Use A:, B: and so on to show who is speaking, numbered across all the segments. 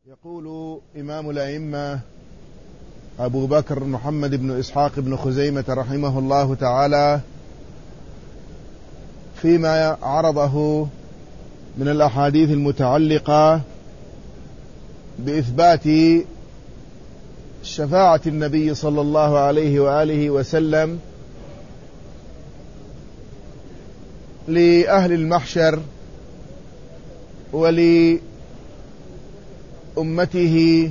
A: يقول إمام الأئمة أبو بكر محمد بن إسحاق بن خزيمة رحمه الله تعالى فيما عرضه من الأحاديث المتعلقة بإثبات شفاعة النبي صلى الله عليه وآله وسلم لأهل المحشر ولأمته،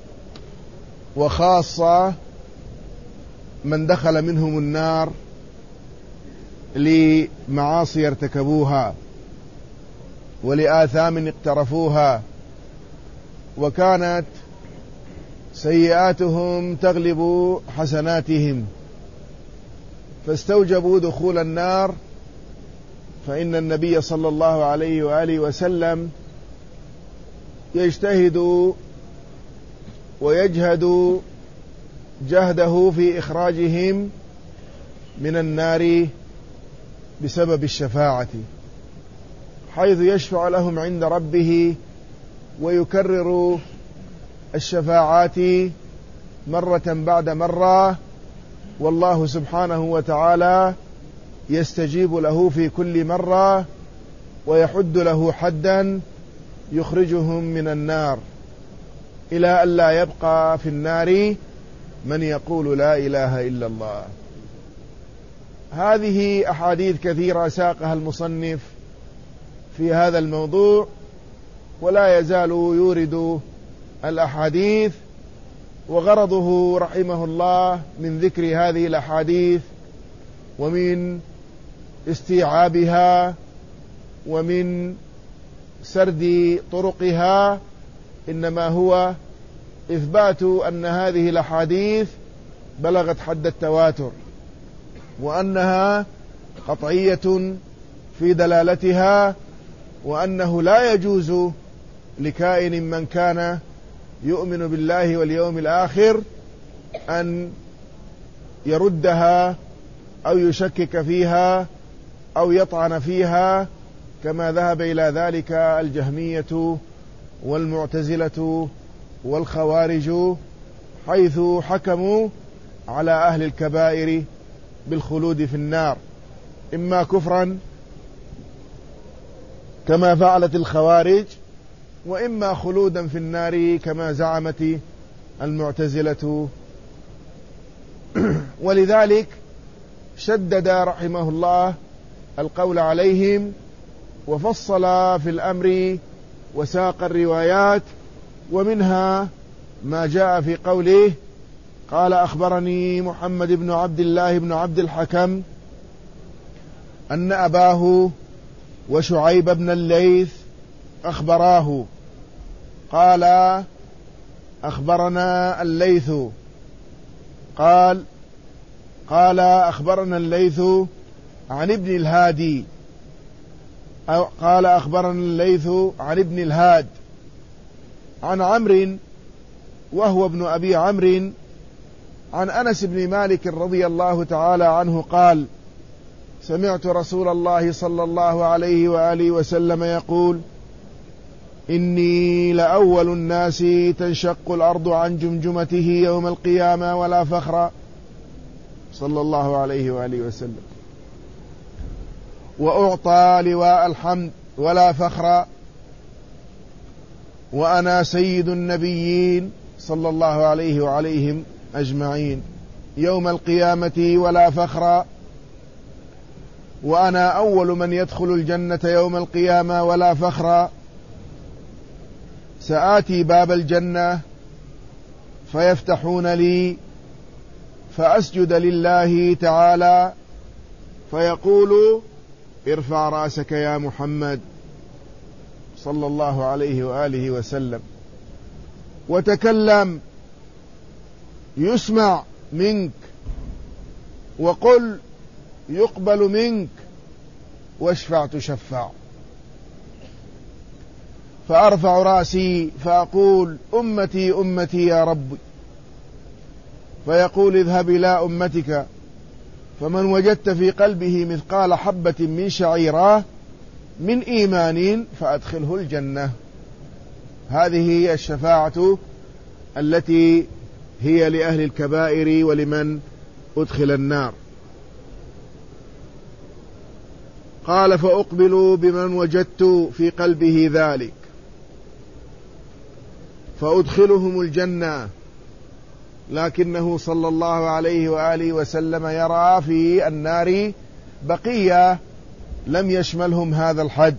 A: وخاصة من دخل منهم النار لمعاصي ارتكبوها ولآثام اقترفوها، وكانت سيئاتهم تغلب حسناتهم فاستوجبوا دخول النار. فإن النبي صلى الله عليه وآله وسلم يجتهد ويجهد جهده في إخراجهم من النار بسبب الشفاعة، حيث يشفع لهم عند ربه ويكرر الشفاعات مرة بعد مرة، والله سبحانه وتعالى يستجيب له في كل مرة ويحد له حدا يخرجهم من النار، إلى أن لا يبقى في النار من يقول لا إله إلا الله. هذه أحاديث كثيرة ساقها المصنف في هذا الموضوع، ولا يزال يورد الأحاديث، وغرضه رحمه الله من ذكر هذه الأحاديث ومن استيعابها ومن سرد طرقها إنما هو إثبات أن هذه الأحاديث بلغت حد التواتر، وأنها قطعية في دلالتها، وأنه لا يجوز لكائن من كان يؤمن بالله واليوم الآخر أن يردها أو يشكك فيها أو يطعن فيها، كما ذهب إلى ذلك الجهمية والمعتزلة والخوارج، حيث حكموا على أهل الكبائر بالخلود في النار، إما كفرا كما فعلت الخوارج، وإما خلودا في النار كما زعمت المعتزلة. ولذلك شدد رحمه الله القول عليهم، وفصل في الأمر وساق الروايات، ومنها ما جاء في قوله: قال أخبرني محمد بن عبد الله بن عبد الحكم أن أباه وشعيب بن الليث أخبراه قال أخبرنا الليث قال أخبرنا الليث عن ابن الهادي، أو قال أخبرنا الليث عن ابن الهاد عن عمرو وهو ابن أبي عمرو عن أنس بن مالك رضي الله تعالى عنه قال: سمعت رسول الله صلى الله عليه وآله وسلم يقول: إني لأول الناس تنشق الأرض عن جمجمته يوم القيامة ولا فخر، صلى الله عليه وآله وسلم، وأعطى لواء الحمد ولا فخر، وأنا سيد النبيين صلى الله عليه وعليهم أجمعين يوم القيامة ولا فخر، وأنا أول من يدخل الجنة يوم القيامة ولا فخر، سآتي باب الجنة فيفتحون لي فأسجد لله تعالى فيقول: ارفع رأسك يا محمد صلى الله عليه وآله وسلم، وتكلم يسمع منك، وقل يقبل منك، واشفع تشفع. فأرفع رأسي فأقول: أمتي أمتي يا رب، فيقول: اذهب إلى أمتك، فمن وجدت في قلبه مثقال حبة من شعيرة من إيمان فأدخله الجنة. هذه هي الشفاعة التي هي لأهل الكبائر ولمن أدخل النار. قال فأقبل بمن وجدت في قلبه ذلك فأدخلهم الجنة، لكنه صلى الله عليه وآله وسلم يرى في النار بقية لم يشملهم هذا الحد،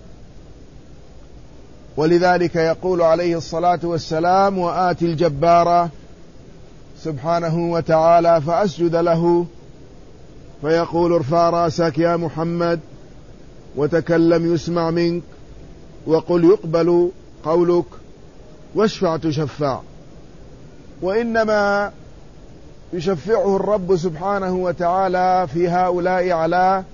A: ولذلك يقول عليه الصلاة والسلام وآتي الجبار سبحانه وتعالى فأسجد له فيقول ارفع رأسك يا محمد وتكلم يسمع منك وقل يقبل قولك واشفع تشفع. وإنما يشفعه الرب سبحانه وتعالى في هؤلاء على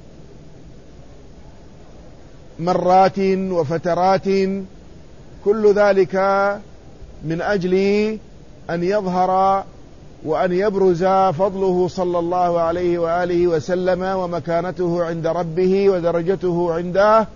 A: مرات وفترات، كل ذلك من أجل أن يظهر وأن يبرز فضله صلى الله عليه وآله وسلم ومكانته عند ربه ودرجته عنده،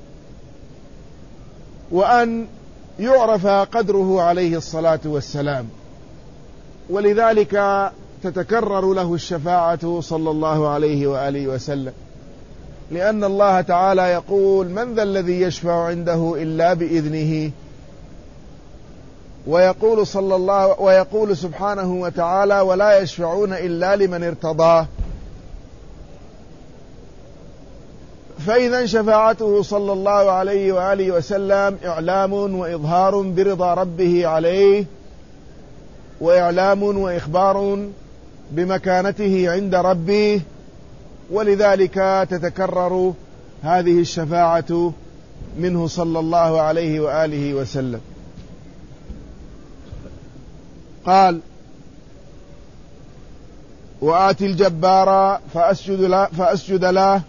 A: وأن يعرف قدره عليه الصلاة والسلام. ولذلك تتكرر له الشفاعة صلى الله عليه وآله وسلم، لأن الله تعالى يقول من ذا الذي يشفع عنده إلا بإذنه، ويقول سبحانه وتعالى ولا يشفعون إلا لمن ارتضاه. فإذا شفاعته صلى الله عليه وآله وسلم إعلام وإظهار برضا ربه عليه، وإعلام وإخبار بمكانته عند ربه، ولذلك تتكرر هذه الشفاعة منه صلى الله عليه وآله وسلم. قال وآتي الجبار فأسجد له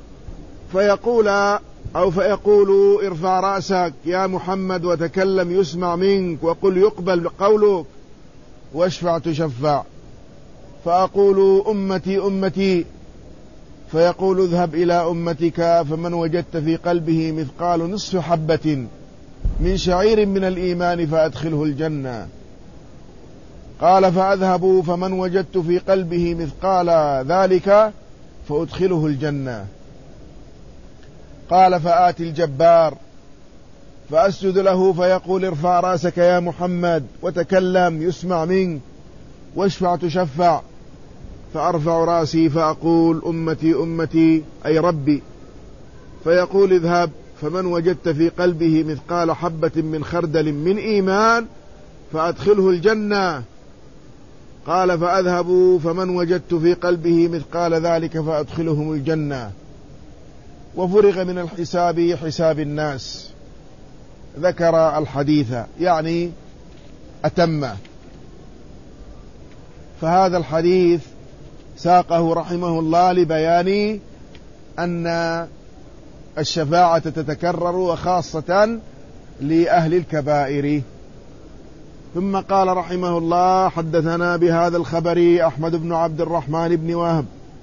A: فيقول ارفع رأسك يا محمد وتكلم يسمع منك وقل يقبل قولك واشفع تشفع. فأقول أمتي أمتي، فيقول اذهب إلى أمتك فمن وجدت في قلبه مثقال نصف حبة من شعير من الإيمان فأدخله الجنة. قال فأذهب فمن وجدت في قلبه مثقال ذلك فأدخله الجنة. قال فآتي الجبار فأسجد له فيقول ارفع رأسك يا محمد وتكلم يسمع منك واشفع تشفع. فأرفع رأسي فأقول أمتي أمتي أي ربي. فيقول اذهب فمن وجدت في قلبه مثقال حبة من خردل من إيمان فأدخله الجنة. قال فأذهب فمن وجدت في قلبه مثقال ذلك فأدخلهم الجنة. وفرغ من الحساب حساب الناس. ذكر الحديث يعني أتم. فهذا الحديث ساقه رحمه الله لبيان أن الشفاعة تتكرر وخاصة لأهل الكبائر. ثم قال رحمه الله حدثنا بهذا الخبر أحمد بن عبد الرحمن بن وهب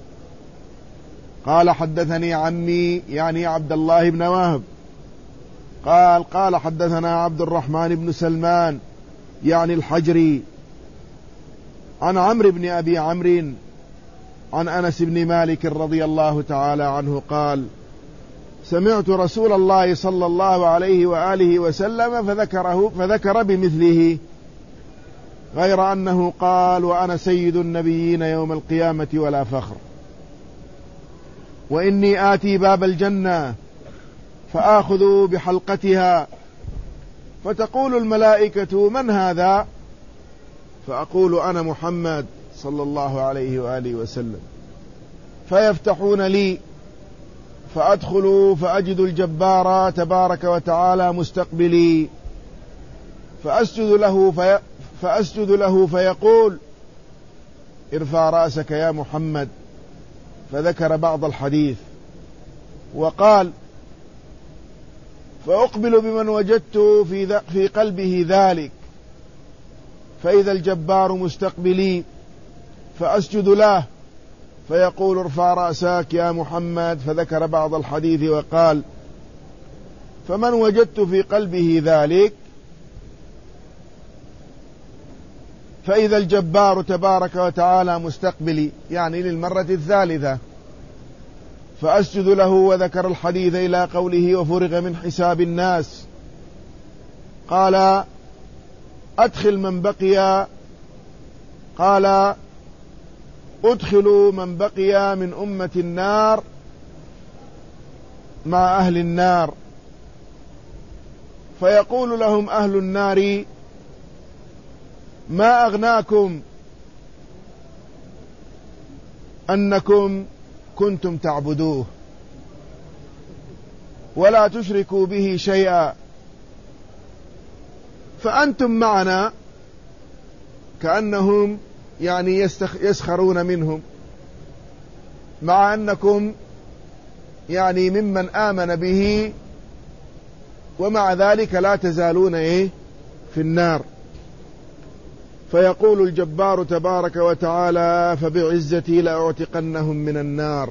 A: قال حدثني عمي يعني عبد الله بن وهب قال حدثنا عبد الرحمن بن سلمان يعني الحجري عن عمرو بن أبي عمرو عن أنس بن مالك رضي الله تعالى عنه قال سمعت رسول الله صلى الله عليه وآله وسلم فذكر بمثله، غير أنه قال وأنا سيد النبيين يوم القيامة ولا فخر، وإني آتي باب الجنة فآخذ بحلقتها فتقول الملائكة من هذا؟ فأقول أنا محمد صلى الله عليه وآله وسلم. فيفتحون لي فأدخل فأجد الجبار تبارك وتعالى مستقبلي فأسجد له فيقول ارفع رأسك يا محمد، فذكر بعض الحديث وقال فأقبل بمن وجدت في قلبه ذلك، فإذا الجبار مستقبلي فأسجد له فيقول ارفع رأسك يا محمد، فذكر بعض الحديث وقال فمن وجدت في قلبه ذلك فإذا الجبار تبارك وتعالى مستقبلي، يعني للمرة الثالثة، فأسجد له. وذكر الحديث إلى قوله وفرغ من حساب الناس. قال أدخل من بقي، قال أدخلوا من بقي من أمة النار مع أهل النار، فيقول لهم أهل النار ما أغناكم أنكم كنتم تعبدوه ولا تشركوا به شيئا، فأنتم معنا، كأنهم يعني يسخرون منهم، مع أنكم يعني ممن آمن به، ومع ذلك لا تزالون في النار. فيقول الجبار تبارك وتعالى فبعزتي لأعتقنهم من النار،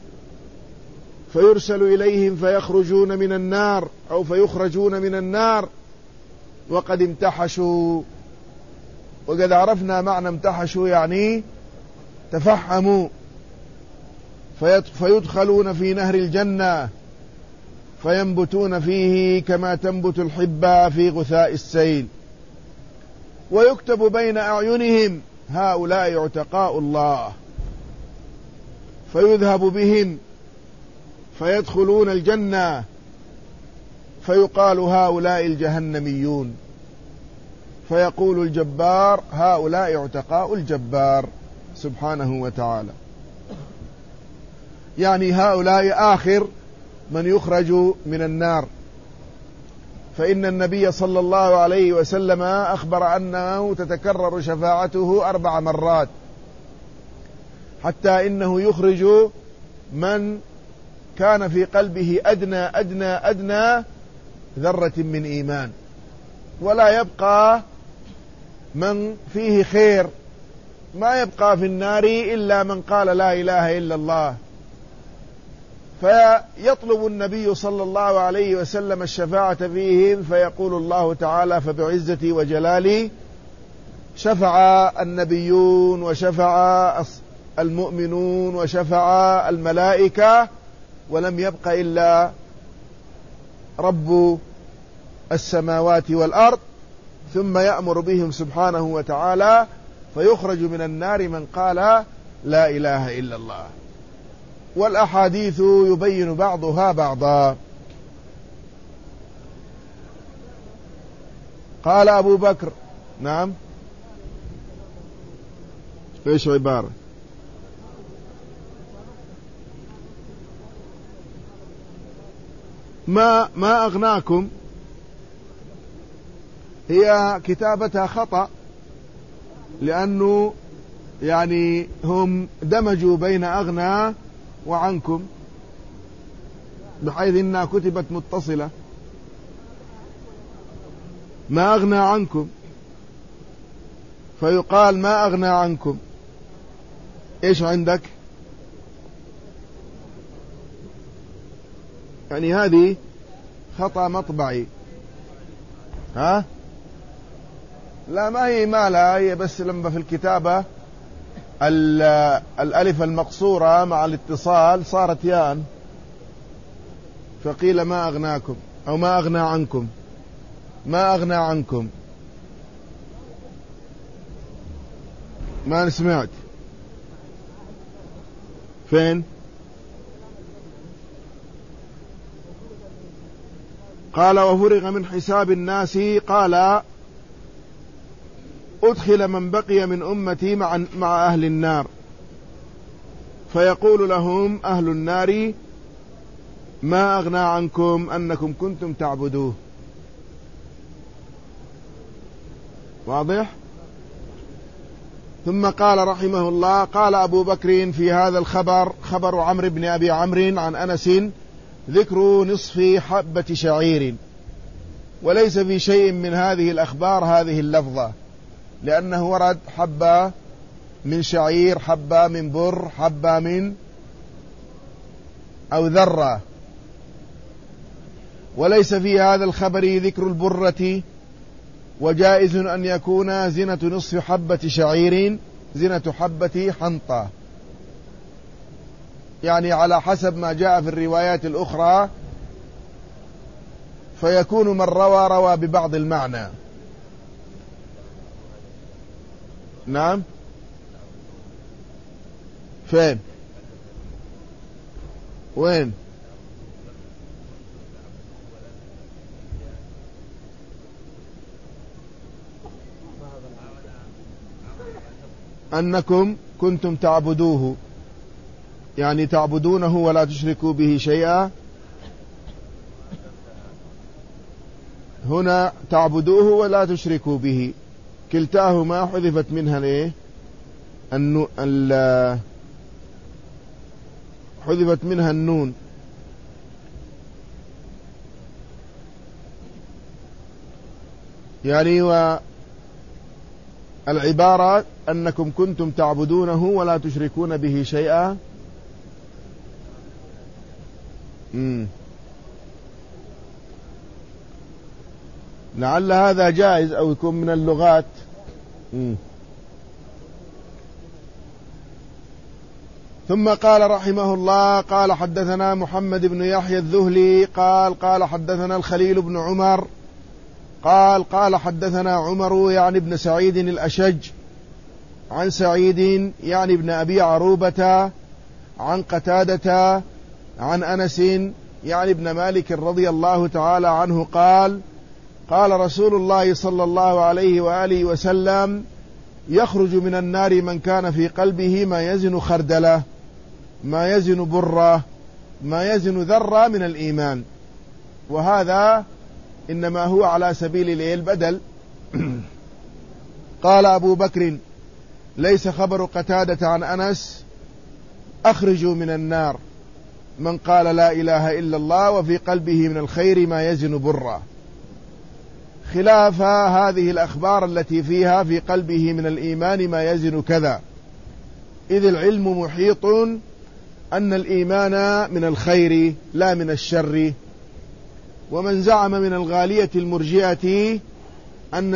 A: فيرسل إليهم فيخرجون من النار أو فيخرجون من النار وقد امتحشوا. وقد عرفنا معنى امتحشوا، يعني تفحموا. فيدخلون في نهر الجنة فينبتون فيه كما تنبت الحبة في غثاء السيل، ويكتب بين أعينهم هؤلاء عتقاء الله، فيذهب بهم فيدخلون الجنة فيقال هؤلاء الجهنميون، فيقول الجبار هؤلاء عتقاء الجبار سبحانه وتعالى، يعني هؤلاء آخر من يخرج من النار. فإن النبي صلى الله عليه وسلم أخبر أنه تتكرر شفاعته 4 مرات، حتى إنه يخرج من كان في قلبه أدنى ذرة من إيمان، ولا يبقى من فيه خير، ما يبقى في النار إلا من قال لا إله إلا الله. فيطلب النبي صلى الله عليه وسلم الشفاعة فيهم، فيقول الله تعالى فبعزتي وجلالي شفع النبيون وشفع المؤمنون وشفع الملائكة، ولم يبق إلا رب السماوات والأرض، ثم يأمر بهم سبحانه وتعالى فيخرج من النار من قال لا إله إلا الله. والأحاديث يبين بعضها بعضا. قال أبو بكر نعم، ايش عبارة ما أغناكم، هي كتابتها خطأ، لأنه يعني هم دمجوا بين أغنى وعنكم، بحيث إنها كتبت متصلة. ما أغنى عنكم، فيقال ما أغنى عنكم. إيش عندك؟ يعني هذه خطأ مطبعي. ها؟ لا، ما هي مالها، هي بس لما في الكتابة الألف المقصورة مع الاتصال صارت يان، فقيل ما أغناكم أو ما أغنى عنكم، ما أغنى عنكم. ما سمعت فين؟ قال وفرغ من حساب الناس، قال أدخل من بقي من أمتي مع أهل النار، فيقول لهم أهل النار ما أغنى عنكم أنكم كنتم تعبدوه. واضح؟ ثم قال رحمه الله قال أبو بكر في هذا الخبر، خبر عمرو بن أبي عمرو عن أنس، ذكر نصف حبة شعير، وليس في شيء من هذه الأخبار هذه اللفظة، لأنه ورد حبة من شعير، حبة من بر، حبة من أو ذرة، وليس في هذا الخبر ذكر البرة وجائز أن يكون زنة نصف حبة شعير زنة حبة حنطة، يعني على حسب ما جاء في الروايات الأخرى، فيكون من روى ببعض المعنى. نعم. فين؟ وين؟ أنكم كنتم تعبدوه، يعني تعبدونه ولا تشركوا به شيئا. هنا تعبدوه ولا تشركوا به، كلتاهما حذفت منها الايه؟ حذفت منها النون. يعني والعبارة أنكم كنتم تعبدونه ولا تشركون به شيئا. لعل هذا جائز أو يكون من اللغات. ثم قال رحمه الله: قال حدثنا محمد بن يحيى الذهلي قال حدثنا الخليل بن عمر قال حدثنا عمر يعني ابن سعيد الأشج عن سعيد يعني ابن أبي عروبة عن قتادة عن أنس يعني ابن مالك رضي الله تعالى عنه قال رسول الله صلى الله عليه وآله وسلم: يخرج من النار من كان في قلبه ما يزن خردلة، ما يزن برة، ما يزن ذرة من الإيمان. وهذا إنما هو على سبيل البدل. قال أبو بكر: ليس خبر قتادة عن أنس أخرجوا من النار من قال لا إله إلا الله وفي قلبه من الخير ما يزن برة، خلاف هذه الأخبار التي فيها في قلبه من الإيمان ما يزن كذا، إذ العلم محيط أن الإيمان من الخير لا من الشر. ومن زعم من الغالية المرجئة أن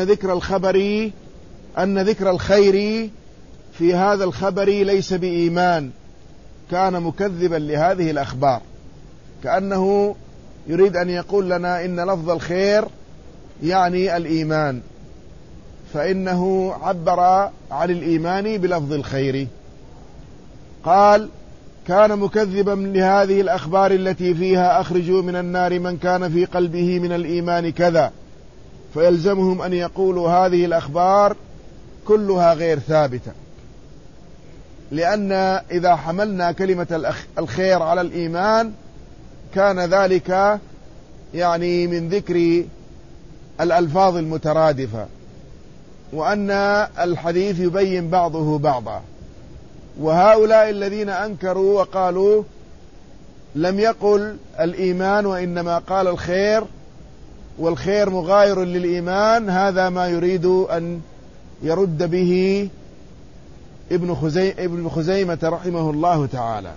A: ذكر الخير في هذا الخبر ليس بإيمان كان مكذبا لهذه الأخبار، كأنه يريد أن يقول لنا إن لفظ الخير يعني الإيمان، فإنه عبر عن الإيمان بلفظ الخير. قال: كان مكذبا لهذه الأخبار التي فيها أخرجوا من النار من كان في قلبه من الإيمان كذا، فيلزمهم أن يقولوا هذه الأخبار كلها غير ثابتة، لأن إذا حملنا كلمة الخير على الإيمان كان ذلك يعني من ذكر الألفاظ المترادفة، وأن الحديث يبين بعضه بعضا. وهؤلاء الذين أنكروا وقالوا لم يقل الإيمان وإنما قال الخير، والخير مغاير للإيمان، هذا ما يريد أن يرد به ابن خزيمة رحمه الله تعالى.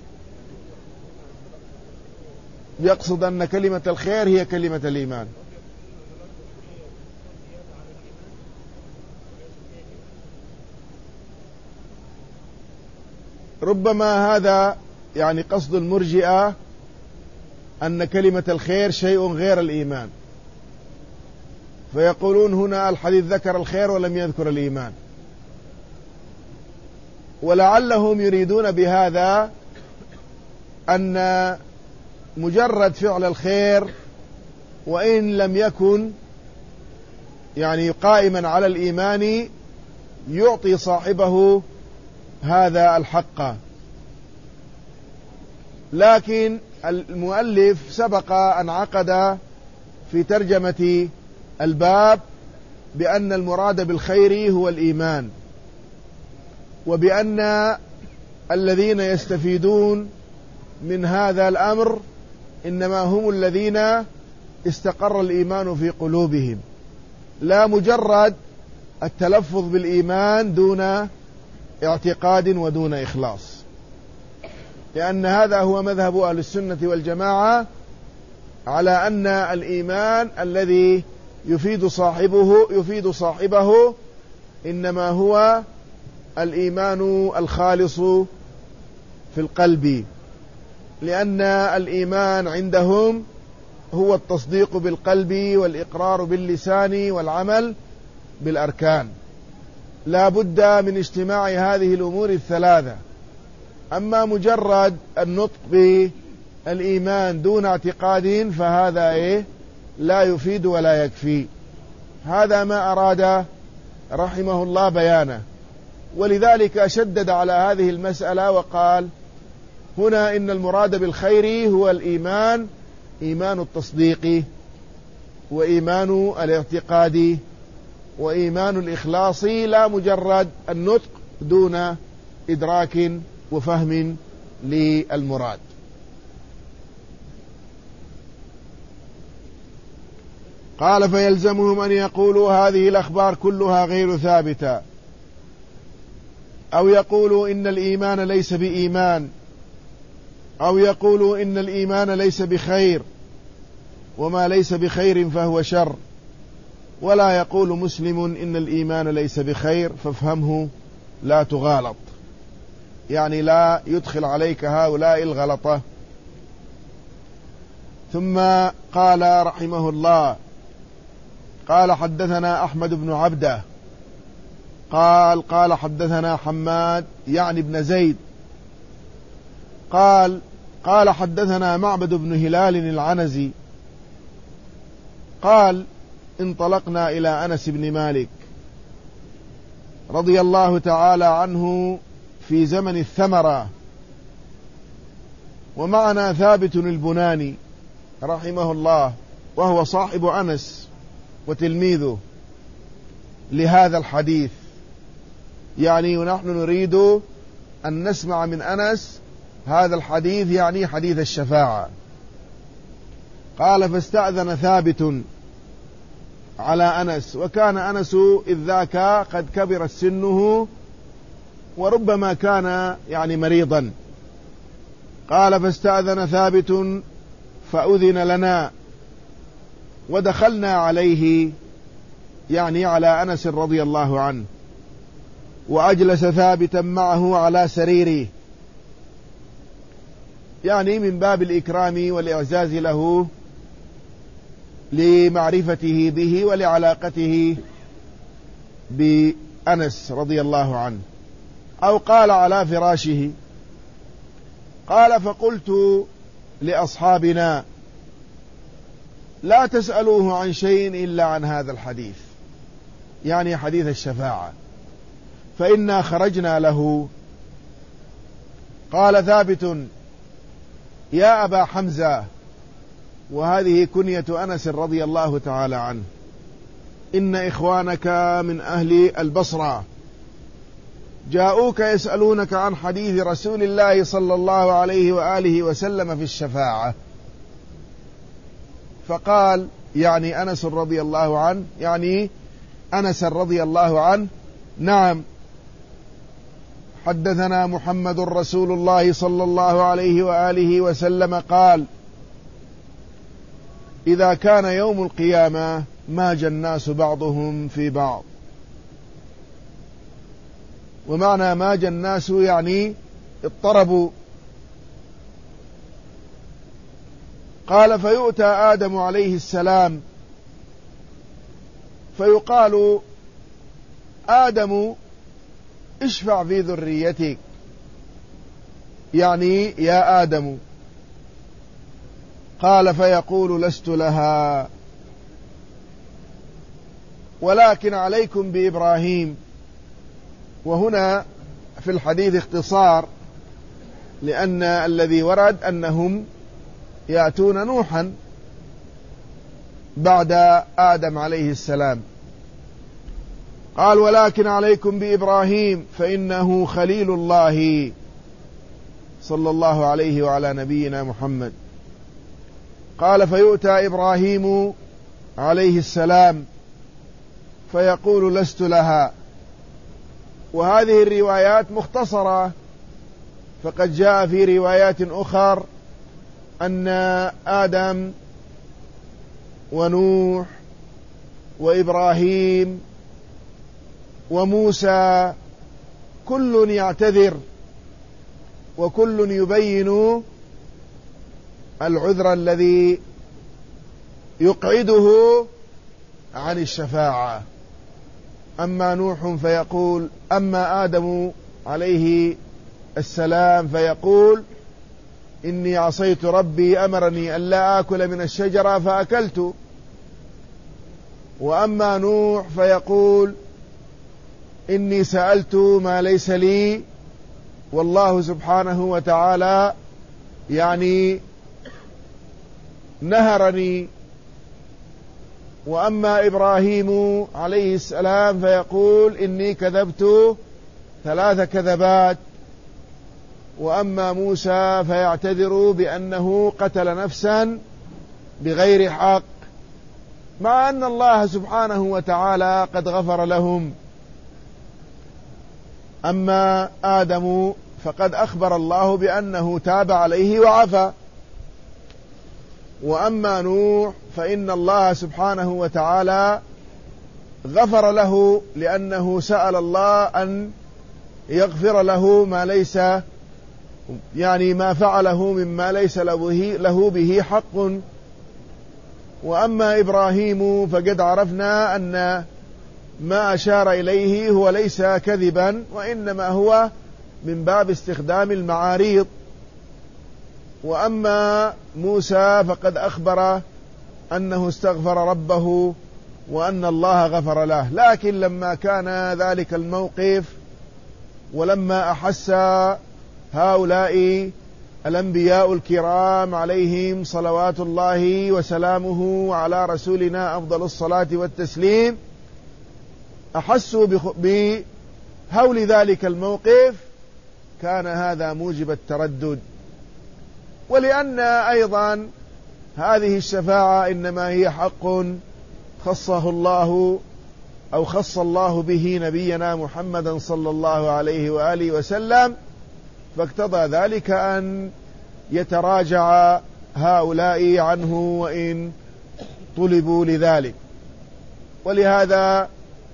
A: يقصد أن كلمة الخير هي كلمة الإيمان. ربما هذا يعني قصد المرجئة أن كلمة الخير شيء غير الإيمان، فيقولون هنا الحديث ذكر الخير ولم يذكر الإيمان، ولعلهم يريدون بهذا أن مجرد فعل الخير وإن لم يكن يعني قائما على الإيمان يعطي صاحبه هذا الحق. لكن المؤلف سبق أن عقد في ترجمة الباب بأن المراد بالخير هو الإيمان، وبأن الذين يستفيدون من هذا الأمر إنما هم الذين استقر الإيمان في قلوبهم، لا مجرد التلفظ بالإيمان دون اعتقاد ودون إخلاص، لأن هذا هو مذهب أهل السنة والجماعة، على أن الإيمان الذي يفيد صاحبه إنما هو الإيمان الخالص في القلب، لأن الإيمان عندهم هو التصديق بالقلب والإقرار باللسان والعمل بالأركان، لا بد من اجتماع هذه الأمور الثلاثة. أما مجرد النطق بالإيمان دون اعتقاد فهذا لا يفيد ولا يكفي. هذا ما أراد رحمه الله بيانه، ولذلك شدد على هذه المسألة وقال هنا إن المراد بالخير هو الإيمان، إيمان التصديق وإيمان الاعتقاد وإيمان الإخلاص، لا مجرد النطق دون إدراك وفهم للمراد. قال فيلزمهم أن يقولوا هذه الأخبار كلها غير ثابتة، أو يقولوا إن الإيمان ليس بإيمان، أو يقولوا إن الإيمان ليس بخير، وما ليس بخير فهو شر، ولا يقول مسلم إن الإيمان ليس بخير فافهمه لا تغالط، يعني لا يدخل عليك هؤلاء الغلطة. ثم قال رحمه الله قال حدثنا أحمد بن عبده قال حدثنا حماد يعني بن زيد قال حدثنا معبد بن هلال العنزي قال انطلقنا إلى أنس بن مالك رضي الله تعالى عنه في زمن الثمرة، ومعنا ثابت البناني رحمه الله وهو صاحب أنس وتلميذه لهذا الحديث، يعني ونحن نريد أن نسمع من أنس هذا الحديث، يعني حديث الشفاعة. قال فاستأذن ثابت على أنس، وكان أنس إذ ذاك قد كبرت سنه وربما كان يعني مريضا. قال فاستأذن ثابت فأذن لنا ودخلنا عليه، يعني على أنس رضي الله عنه، وأجلس ثابتا معه على سريره، يعني من باب الإكرام والإعزاز له لمعرفته به ولعلاقته بأنس رضي الله عنه، أو قال على فراشه. قال فقلت لأصحابنا لا تسألوه عن شيء إلا عن هذا الحديث، يعني حديث الشفاعة، فإنا خرجنا له. قال ثابت يا أبا حمزة، وهذه كنية أنس رضي الله تعالى عنه، إن إخوانك من أهل البصرة جاءوك يسألونك عن حديث رسول الله صلى الله عليه وآله وسلم في الشفاعة. فقال يعني أنس رضي الله عنه، يعني أنس رضي الله عنه نعم حدثنا محمد رسول الله صلى الله عليه وآله وسلم قال إذا كان يوم القيامة ماج الناس بعضهم في بعض. ومعنى ماج الناس يعني اضطربوا. قال فيؤتى آدم عليه السلام فيقال آدم اشفع في ذريتك، يعني يا آدم. قال فيقول لست لها ولكن عليكم بإبراهيم. وهنا في الحديث اختصار، لأن الذي ورد أنهم يأتون نوحا بعد آدم عليه السلام. قال ولكن عليكم بإبراهيم فإنه خليل الله صلى الله عليه وعلى نبينا محمد. قال فيؤتى إبراهيم عليه السلام فيقول لست لها. وهذه الروايات مختصرة، فقد جاء في روايات أخر أن آدم ونوح وإبراهيم وموسى كل يعتذر وكل يبين العذر الذي يقعده عن الشفاعة. أما نوح فيقول، أما آدم عليه السلام فيقول إني عصيت ربي أمرني ألا آكل من الشجرة فأكلت. وأما نوح فيقول إني سألت ما ليس لي والله سبحانه وتعالى يعني نهرني. وأما إبراهيم عليه السلام فيقول إني كذبت 3 كذبات. وأما موسى فيعتذر بأنه قتل نفسا بغير حق، مع أن الله سبحانه وتعالى قد غفر لهم. أما آدم فقد أخبر الله بأنه تاب عليه وعفى. وأما نوح فإن الله سبحانه وتعالى غفر له لأنه سأل الله أن يغفر له ما ليس يعني ما فعله مما ليس له به حق. وأما إبراهيم فقد عرفنا أن ما أشار إليه هو ليس كذبا، وإنما هو من باب استخدام المعاريض. وأما موسى فقد أخبر أنه استغفر ربه وأن الله غفر له. لكن لما كان ذلك الموقف ولما أحس هؤلاء الأنبياء الكرام عليهم صلوات الله وسلامه وعلى رسولنا أفضل الصلاة والتسليم، أحسوا بهول ذلك الموقف، كان هذا موجب التردد. ولأن أيضا هذه الشفاعة إنما هي حق خصه الله أو خص الله به نبينا محمدا صلى الله عليه وآله وسلم، فاقتضى ذلك أن يتراجع هؤلاء عنه وإن طلبوا لذلك. ولهذا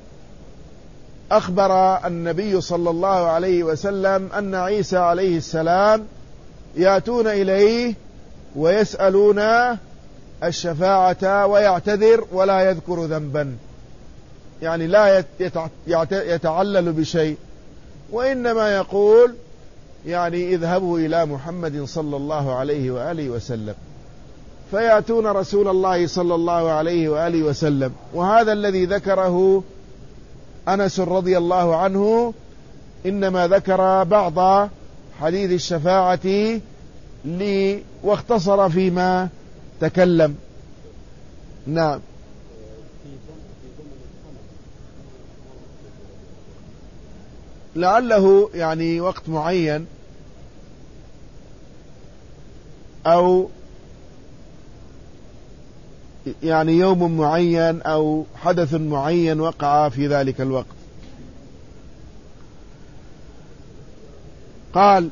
A: أخبر النبي صلى الله عليه وسلم أن عيسى عليه السلام يأتون إليه ويسألون الشفاعة ويعتذر ولا يذكر ذنبا، يعني لا يتعلل بشيء، وإنما يقول يعني اذهبوا إلى محمد صلى الله عليه وآله وسلم. فيأتون رسول الله صلى الله عليه وآله وسلم. وهذا الذي ذكره أنس رضي الله عنه إنما ذكر بعض حديث الشفاعة واختصر فيما تكلم. نعم. لعله يعني وقت معين أو يعني يوم معين أو حدث معين وقع في ذلك الوقت. قال: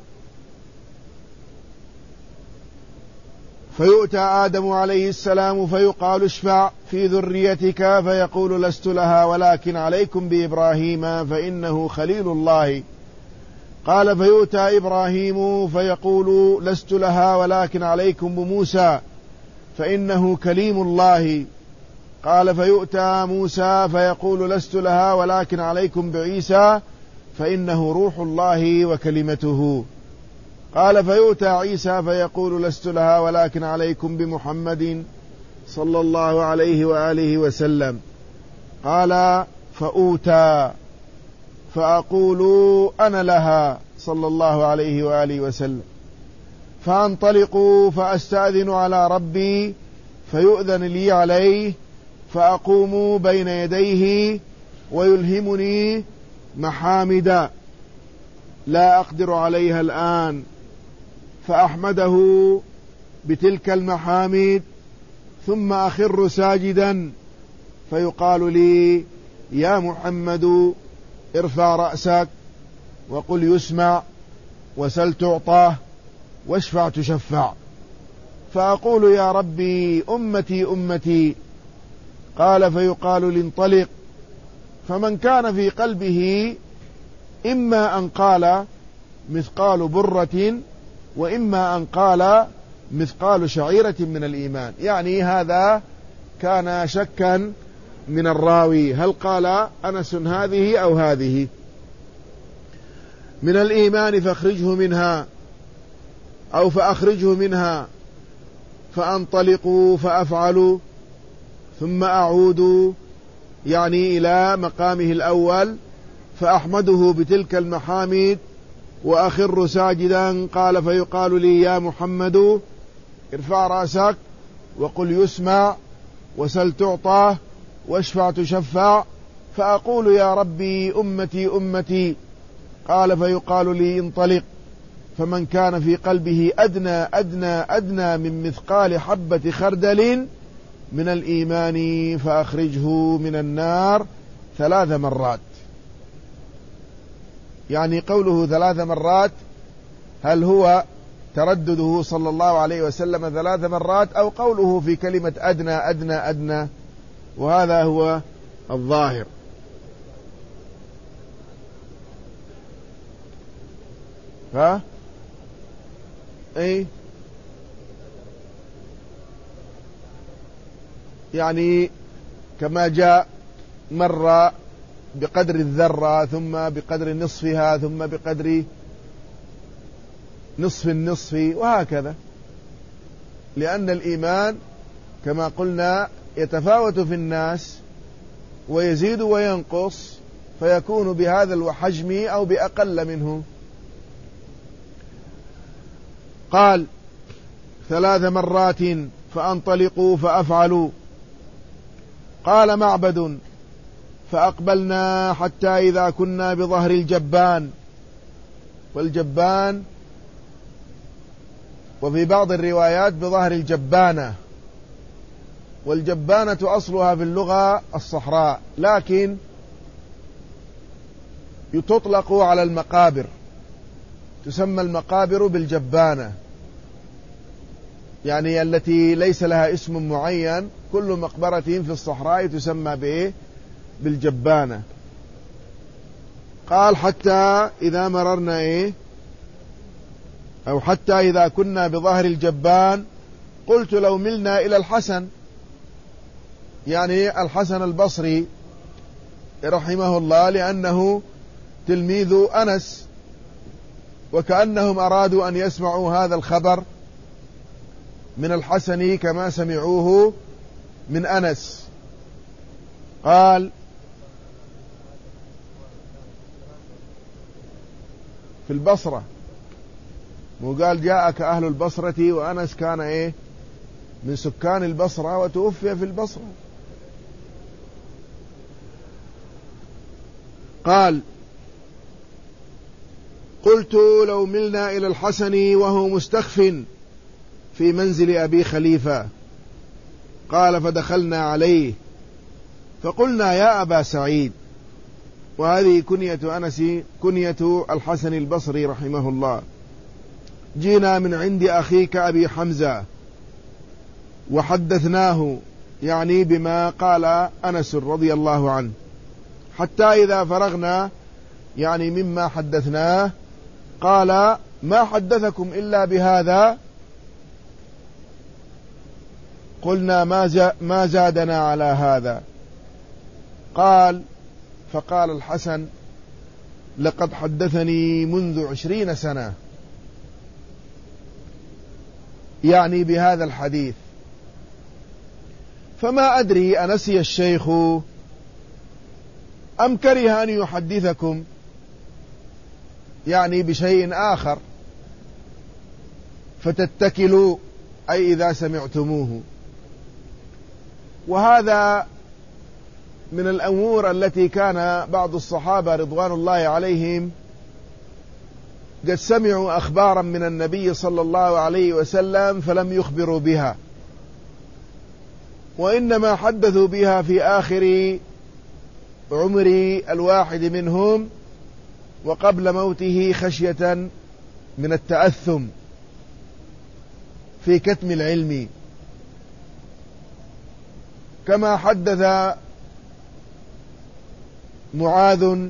A: فيؤتى آدم عليه السلام فيقال اشفع في ذريتك فيقول لست لها ولكن عليكم بإبراهيم فإنه خليل الله. قال: فيؤتى إبراهيم فيقول لست لها ولكن عليكم بموسى فإنه كليم الله. قال: فيؤتى موسى فيقول لست لها ولكن عليكم بعيسى فإنه روح الله وكلمته. قال: فيؤتى عيسى فيقول لست لها ولكن عليكم بمحمد صلى الله عليه وآله وسلم. قال: فأوتى فأقول أنا لها صلى الله عليه وآله وسلم، فأنطلق فأستأذن على ربي فيؤذن لي عليه، فأقوم بين يديه ويلهمني محامد لا أقدر عليها الآن، فأحمده بتلك المحامد ثم أخر ساجدا، فيقال لي: يا محمد ارفع رأسك وقل يسمع وسل تعطى واشفع تشفع. فأقول: يا ربي أمتي أمتي. قال فيقال لانطلق. فمن كان في قلبه إما أن قال مثقال برة وإما أن قال مثقال شعيرة من الإيمان، يعني هذا كان شكا من الراوي، هل قال أنس هذه أو هذه. من الإيمان فاخرجه منها أو فأخرجه منها، فأنطلقوا فأفعلوا ثم أعود يعني إلى مقامه الأول فأحمده بتلك المحامد وأخر ساجدا. قال فيقال لي يا محمد ارفع رأسك وقل يسمع وسل تعطى واشفع تشفع، فأقول يا ربي أمتي أمتي. قال فيقال لي انطلق. فمن كان في قلبه أدنى من مثقال حبة خردل من الإيمان فأخرجه من النار 3 مرات. يعني قوله 3 مرات هل هو تردده صلى الله عليه وسلم 3 مرات أو قوله في كلمة أدنى، وهذا هو الظاهر. يعني كما جاء مرة بقدر الذرة ثم بقدر نصفها ثم بقدر نصف النصف وهكذا، لأن الإيمان كما قلنا يتفاوت في الناس ويزيد وينقص، فيكون بهذا الحجم أو بأقل منه. قال 3 مرات فأنطلقوا فأفعلوا. قال معبد فأقبلنا حتى إذا كنا بظهر الجبان، والجبان وفي بعض الروايات بظهر الجبانة، والجبانة أصلها في اللغة الصحراء، لكن تطلق على المقابر، تسمى المقابر بالجبانة، يعني التي ليس لها اسم معين، كل مقبرة في الصحراء تسمى بالجبانة. قال حتى إذا مررنا أو حتى إذا كنا بظهر الجبان قلت لو ملنا إلى الحسن، يعني الحسن البصري رحمه الله، لأنه تلميذ أنس، وكأنهم أرادوا أن يسمعوا هذا الخبر من الحسن كما سمعوه من أنس. قال في البصرة، وقال جاءك أهل البصرة، وأنس كان من سكان البصرة وتوفي في البصرة. قال قلت لو ملنا إلى الحسن وهو مستخف في منزل أبي خليفة. قال فدخلنا عليه فقلنا يا أبا سعيد، وهذه كنية الحسن البصري رحمه الله، جينا من عند أخيك أبي حمزة وحدثناه، يعني بما قال أنس رضي الله عنه، حتى إذا فرغنا يعني مما حدثناه قال ما حدثكم إلا بهذا؟ قلنا ما زادنا على هذا. قال فقال الحسن لقد حدثني منذ 20 سنة، يعني بهذا الحديث، فما أدري أنسي الشيخ أم كره أن يحدثكم يعني بشيء آخر فتتكلوا، أي إذا سمعتموه. وهذا من الأمور التي كان بعض الصحابة رضوان الله عليهم قد سمعوا أخبارا من النبي صلى الله عليه وسلم فلم يخبروا بها، وإنما حدثوا بها في آخر عمر الواحد منهم وقبل موته، خشية من التأثم في كتم العلم. كما حدث معاذ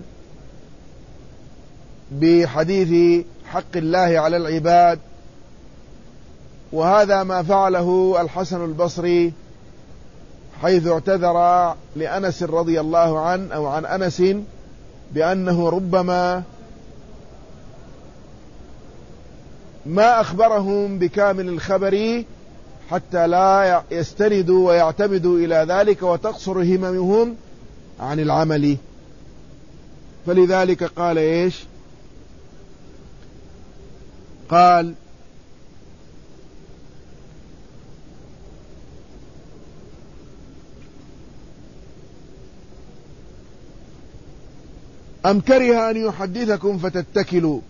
A: بحديث حق الله على العباد، وهذا ما فعله الحسن البصري حيث اعتذر لأنس رضي الله عنه أو عن أنس بأنه ربما ما أخبرهم بكامل الخبر حتى لا يستندوا ويعتمدوا إلى ذلك وتقصر هممهم عن العمل. فلذلك قال إيش؟ قال أم كره أن يحدثكم فتتكلوا.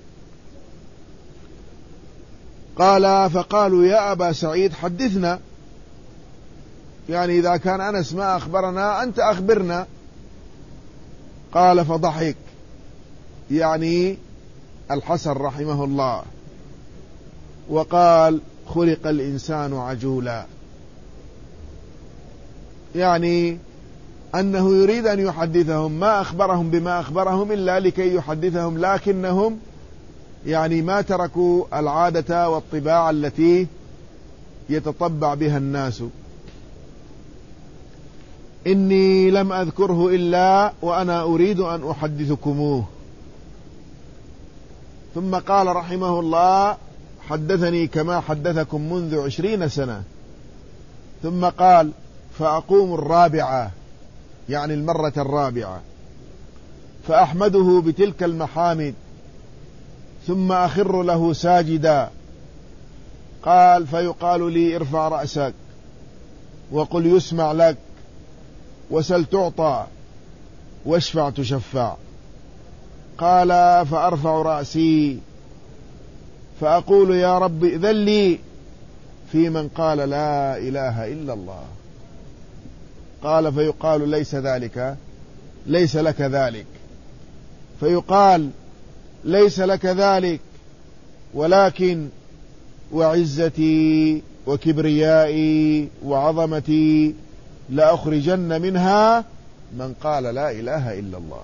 A: قال فقالوا يا أبا سعيد حدثنا، يعني إذا كان أنس ما أخبرنا أنت أخبرنا. قال فضحك، يعني الحسن رحمه الله، وقال خلق الإنسان عجولا، يعني أنه يريد أن يحدثهم، ما أخبرهم بما أخبرهم إلا لكي يحدثهم، لكنهم يعني ما تركوا العادة والطباع التي يتطبع بها الناس. إني لم أذكره إلا وأنا أريد أن أحدثكموه. ثم قال رحمه الله حدثني كما حدثكم منذ 20 سنة. ثم قال فأقوم الرابعة، يعني المرة الرابعة، فأحمده بتلك المحامد ثم أخر له ساجدا. قال فيقال لي ارفع رأسك وقل يسمع لك وسل تعطى واشفع تشفع. قال فأرفع رأسي فأقول يا رب إذن لي في من قال لا إله إلا الله. قال فيقال ليس لك ذلك، فيقال ليس لك ذلك، ولكن وعزتي وكبريائي وعظمتي لأخرجن منها من قال لا إله إلا الله.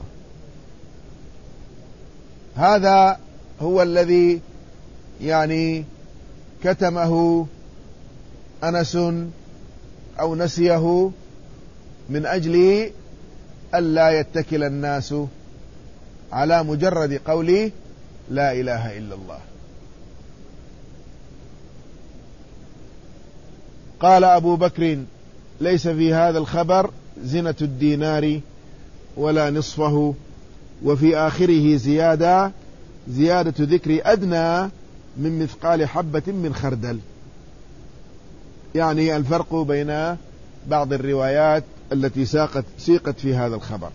A: هذا هو الذي يعني كتمه أنس أو نسيه من أجل ألا يتكل الناس على مجرد قول لا إله إلا الله. قال أبو بكر ليس في هذا الخبر زنة الدينار ولا نصفه، وفي آخره زيادة ذكر أدنى من مثقال حبة من خردل، يعني الفرق بين بعض الروايات التي سيقت في هذا الخبر.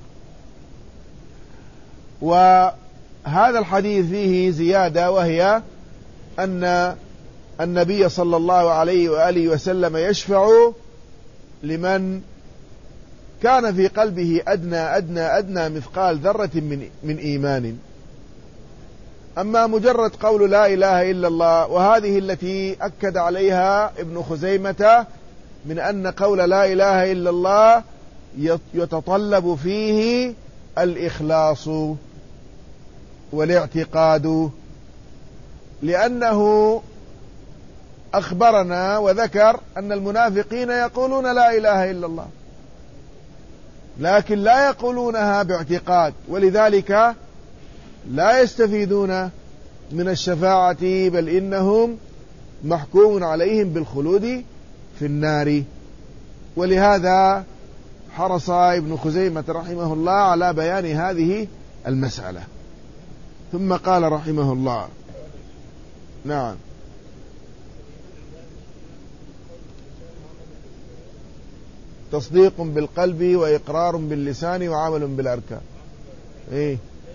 A: وهذا الحديث فيه زيادة، وهي أن النبي صلى الله عليه وآله وسلم يشفع لمن كان في قلبه أدنى مثقال ذرة من إيمان. أما مجرد قول لا إله إلا الله، وهذه التي أكد عليها ابن خزيمة من أن قول لا إله إلا الله يتطلب فيه الإخلاص والاعتقاد، لأنه أخبرنا وذكر أن المنافقين يقولون لا إله إلا الله لكن لا يقولونها باعتقاد، ولذلك لا يستفيدون من الشفاعة، بل إنهم محكوم عليهم بالخلود في النار. ولهذا حرص ابن خزيمة رحمه الله على بيان هذه المسألة. ثم قال رحمه الله نعم تصديق بالقلب وإقرار باللسان وعمل بالأركان. إيه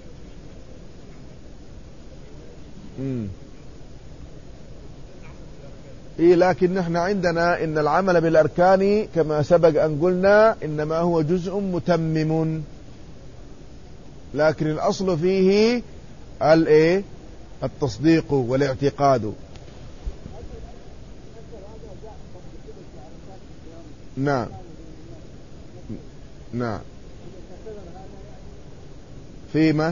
A: إيه لكن نحن عندنا إن العمل بالأركان كما سبق أن قلنا إنما هو جزء متمم، لكن الأصل فيه التصديق والاعتقاد. نعم نعم. فيما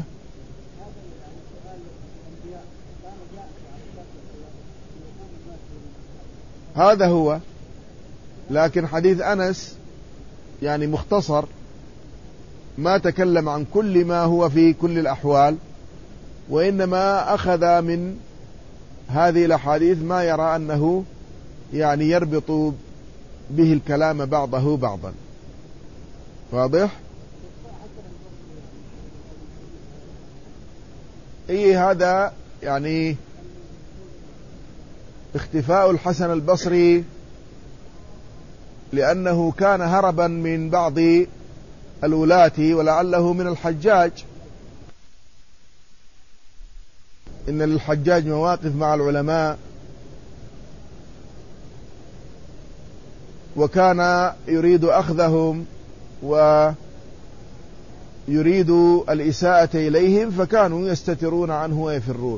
A: هذا هو، لكن حديث أنس يعني مختصر، ما تكلم عن كل ما هو في كل الأحوال، وإنما أخذ من هذه الأحاديث ما يرى أنه يعني يربط به الكلام بعضه بعضا. واضح؟ إيه هذا يعني اختفاء الحسن البصري لأنه كان هربا من بعض الولاة، ولعله من الحجاج. إن للحجاج مواقف مع العلماء، وكان يريد أخذهم ويريد الإساءة إليهم، فكانوا يستترون عنه ويفرون.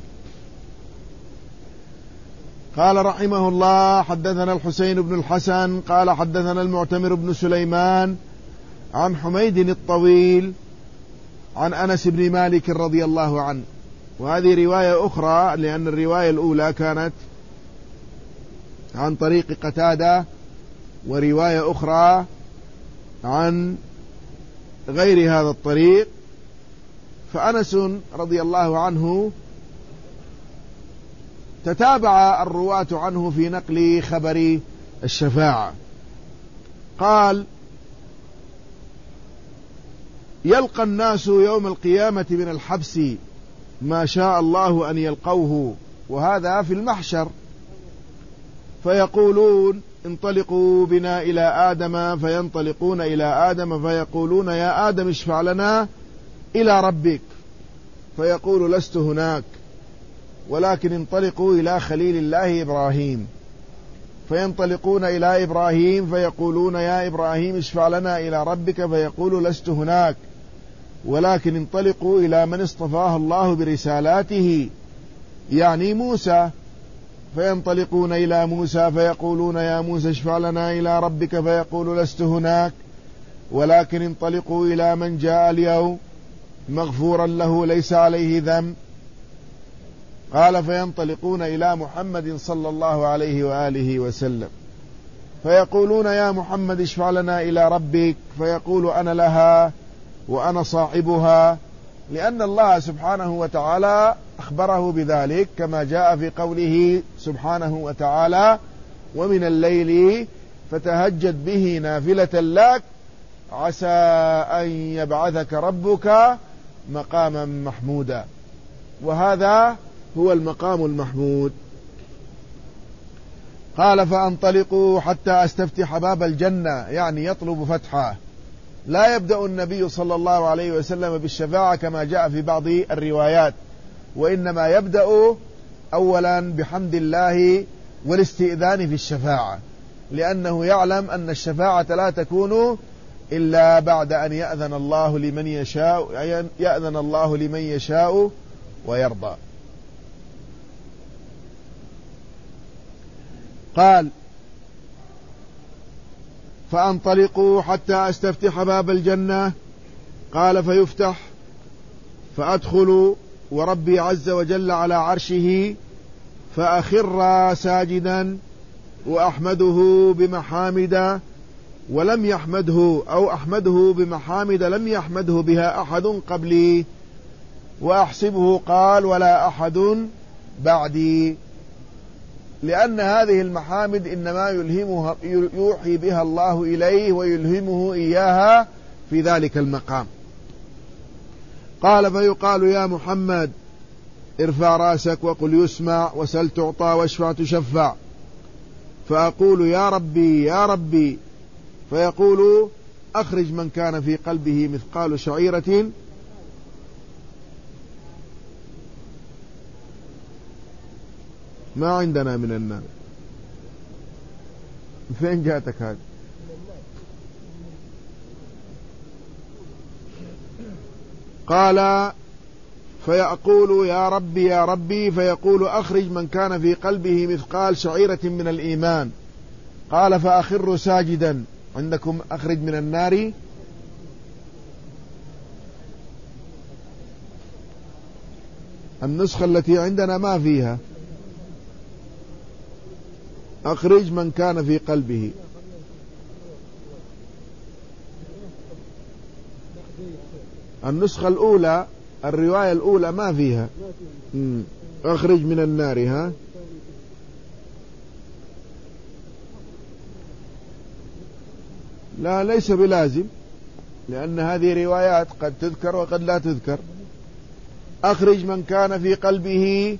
A: قال رحمه الله: حدثنا الحسين بن الحسن قال حدثنا المعتمر بن سليمان عن حميد الطويل عن أنس بن مالك رضي الله عنه. وهذه رواية أخرى، لأن الرواية الأولى كانت عن طريق قتادة، ورواية أخرى عن غير هذا الطريق. فأنس رضي الله عنه تتابع الرواة عنه في نقل خبر الشفاعة. قال: يلقى الناس يوم القيامة من الحبس ما شاء الله أن يلقوه، وهذا في المحشر، فيقولون: انطلقوا بنا إلى آدم، فينطلقون إلى آدم فيقولون: يا آدم اشفع لنا إلى ربك، فيقول: لست هناك، ولكن انطلقوا إلى خليل الله إبراهيم. فينطلقون إلى إبراهيم فيقولون: يا إبراهيم اشفع لنا إلى ربك، فيقول: لست هناك، ولكن انطلقوا إلى من اصطفاه الله برسالاته، يعني موسى. فينطلقون إلى موسى فيقولون: يا موسى اشفع لنا إلى ربك، فيقول: لست هناك، ولكن انطلقوا إلى من جاء اليوم مغفورا له ليس عليه ذنب. قال: فينطلقون إلى محمد صلى الله عليه وآله وسلم فيقولون: يا محمد اشفع لنا إلى ربك، فيقول: أنا لها وأنا صاحبها، لأن الله سبحانه وتعالى أخبره بذلك، كما جاء في قوله سبحانه وتعالى: ومن الليل فتهجد به نافلة لك عسى أن يبعثك ربك مقاما محمودا. وهذا هو المقام المحمود. قال: فأنطلقوا حتى أستفتح باب الجنة، يعني يطلب فتحه. لا يبدأ النبي صلى الله عليه وسلم بالشفاعة كما جاء في بعض الروايات، وإنما يبدأ أولا بحمد الله والاستئذان في الشفاعة، لأنه يعلم أن الشفاعة لا تكون إلا بعد أن يأذن الله لمن يشاء ويرضى. قال: فأنطلقوا حتى أستفتح باب الجنة. قال: فيفتح فأدخل وربي عز وجل على عرشه، فأخر ساجدا وأحمده بمحامد ولم يحمده، أو أحمده بمحامد لم يحمده بها أحد قبلي، وأحسبه قال: ولا أحد بعدي، لأن هذه المحامد إنما يوحي بها الله إليه ويلهمه إياها في ذلك المقام. قال: فيقال: يا محمد ارفع راسك وقل يسمع، وسل تعطى، واشفع تشفع. فأقول: يا ربي يا ربي. فيقول: أخرج من كان في قلبه مثقال شعيرة ما عندنا من النار. فين جاتك هذا؟ قال: فيقول: يا ربي يا ربي. فيقول: أخرج من كان في قلبه مثقال شعيرة من الإيمان. قال: فأخر ساجدا. عندكم أخرج من النار النسخة التي عندنا ما فيها. أخرج من كان في قلبه. النسخة الأولى الرواية الأولى ما فيها أخرج من النار. ها لا، ليس بلازم، لأن هذه روايات قد تذكر وقد لا تذكر. أخرج من كان في قلبه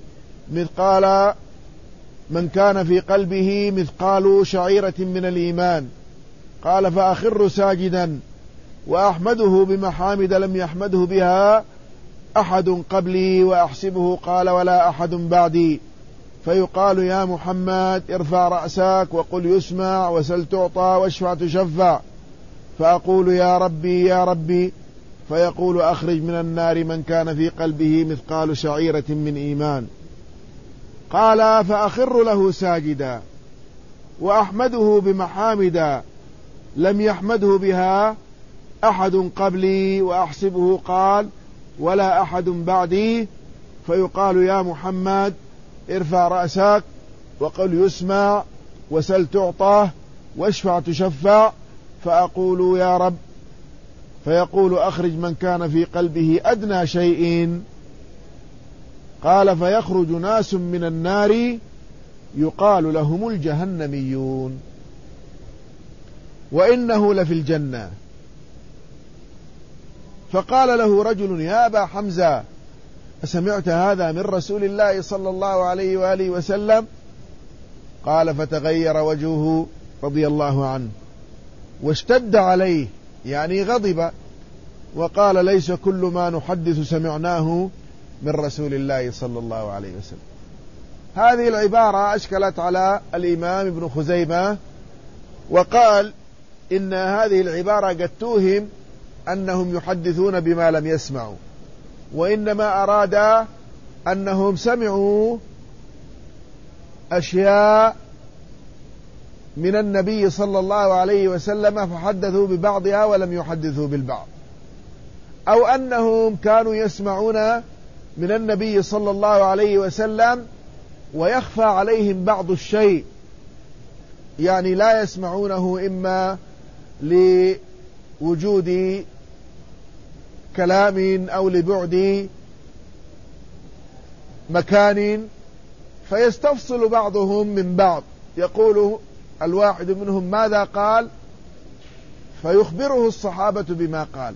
A: مثقال شعيرة من الإيمان. قال فأخر ساجدا وأحمده بمحامد لم يحمده بها أحد قبلي وأحسبه قال ولا أحد بعدي. فيقال يا محمد ارفع رأسك وقل يسمع وسل تعطى واشفع تشفع. فأقول يا ربي يا ربي. فيقول أخرج من النار من كان في قلبه مثقال شعيرة من إيمان. قال فأخر له ساجدا وأحمده بمحامد لم يحمده بها أحد قبلي وأحسبه قال ولا أحد بعدي. فيقال يا محمد ارفع رأسك وقل يسمع وسل تعطى واشفع تشفع. فأقول يا رب. فيقول أخرج من كان في قلبه أدنى شيء. قال فيخرج ناس من النار يقال لهم الجهنميون وإنه لفي الجنة. فقال له رجل يا أبا حمزة أسمعت هذا من رسول الله صلى الله عليه وآله وسلم؟ قال فتغير وجهه رضي الله عنه واشتد عليه، يعني غضب، وقال ليس كل ما نحدث سمعناه من رسول الله صلى الله عليه وسلم. هذه العبارة أشكلت على الإمام ابن خزيمة، وقال إن هذه العبارة قد توهم أنهم يحدثون بما لم يسمعوا، وإنما أراد أنهم سمعوا أشياء من النبي صلى الله عليه وسلم فحدثوا ببعضها ولم يحدثوا بالبعض، أو أنهم كانوا يسمعون من النبي صلى الله عليه وسلم ويخفى عليهم بعض الشيء، يعني لا يسمعونه إما لوجود كلام أو لبعد مكان، فيستفصل بعضهم من بعض، يقول الواحد منهم ماذا قال فيخبره الصحابة بما قال،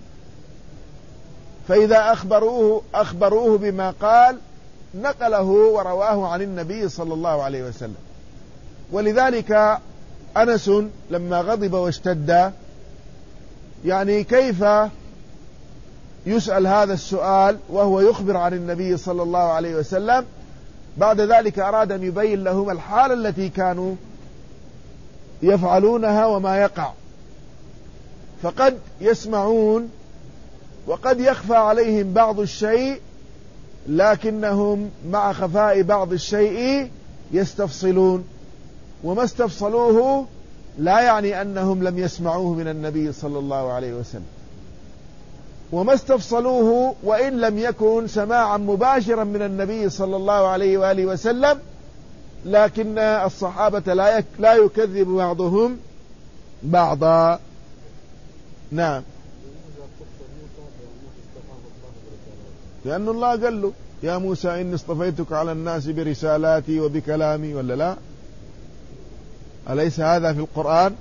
A: فإذا أخبروه بما قال نقله ورواه عن النبي صلى الله عليه وسلم. ولذلك أنس لما غضب واشتد، يعني كيف يسأل هذا السؤال وهو يخبر عن النبي صلى الله عليه وسلم؟ بعد ذلك أراد أن يبين لهم الحالة التي كانوا يفعلونها وما يقع، فقد يسمعون وقد يخفى عليهم بعض الشيء، لكنهم مع خفاء بعض الشيء يستفصلون، وما استفصلوه لا يعني أنهم لم يسمعوه من النبي صلى الله عليه وسلم، وما استفصلوه وإن لم يكن سماعا مباشرا من النبي صلى الله عليه وآله وسلم، لكن الصحابة لا يكذب بعضهم بعضا. نعم، لأن الله قال له يا موسى إني اصطفيتك على الناس برسالاتي وبكلامي، ولا لا؟ أليس هذا في القرآن؟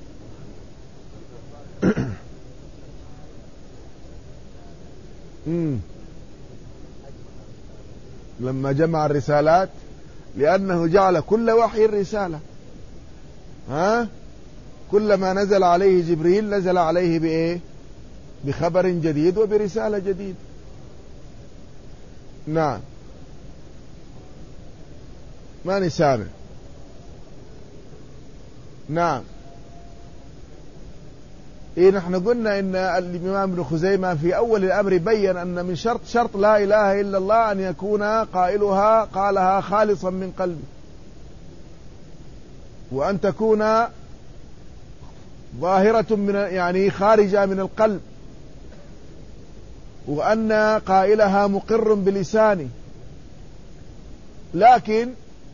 A: لما جمع الرسالات، لأنه جعل كل وحي رسالة، كلما نزل عليه جبريل نزل عليه بإيه؟ بخبر جديد وبرسالة جديد. نعم، ماني سامع. نعم، نحن قلنا إن الإمام ابن خزيمة في أول الأمر بيّن أن من شرط لا إله إلا الله أن يكون قالها خالصا من قلبه، وأن تكون ظاهرة يعني خارجة من القلب، وأن قائلها مقر بلسانه، لكن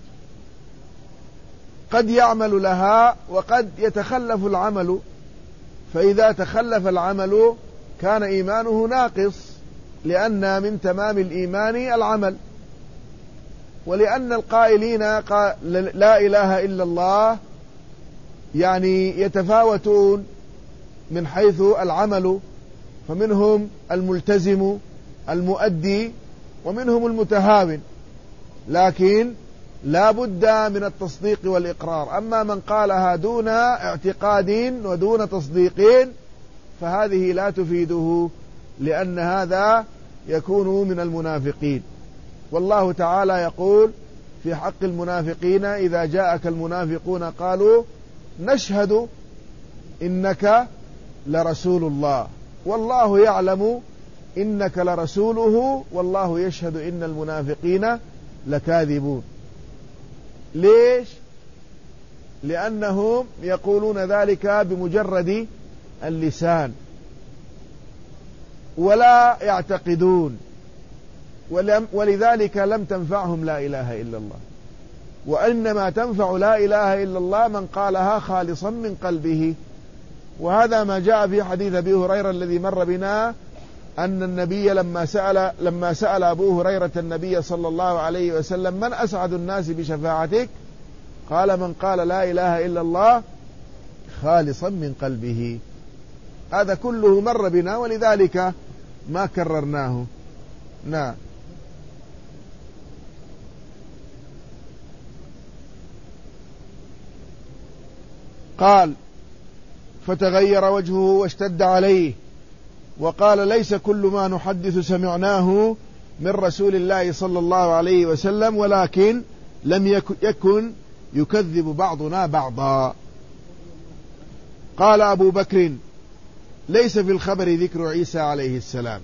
A: قد يعمل لها وقد يتخلف العمل، فإذا تخلف العمل كان إيمانه ناقص، لأن من تمام الإيمان العمل. ولأن القائلين لا إله إلا الله يعني يتفاوتون من حيث العمل، فمنهم الملتزم المؤدي ومنهم المتهاون، لكن لا بد من التصديق والإقرار. أما من قالها دون اعتقاد ودون تصديق فهذه لا تفيده، لأن هذا يكون من المنافقين. والله تعالى يقول في حق المنافقين: إذا جاءك المنافقون قالوا نشهد إنك لرسول الله والله يعلم إنك لرسوله والله يشهد إن المنافقين لكاذبون. ليش؟ لأنهم يقولون ذلك بمجرد اللسان ولا يعتقدون، ولذلك لم تنفعهم لا إله إلا الله. وإنما تنفع لا إله إلا الله من قالها خالصا من قلبه. وهذا ما جاء في حديث أبي هريرة الذي مر بنا، أن النبي لما سأل أبو هريرة النبي صلى الله عليه وسلم: من أسعد الناس بشفاعتك؟ قال: من قال لا إله إلا الله خالصا من قلبه. هذا كله مر بنا ولذلك ما كررناه. نعم. قال: فتغير وجهه واشتد عليه وقال: ليس كل ما نحدث سمعناه من رسول الله صلى الله عليه وسلم، ولكن لم يكن يكذب بعضنا بعضا. قال أبو بكر: ليس في الخبر ذكر عيسى عليه السلام.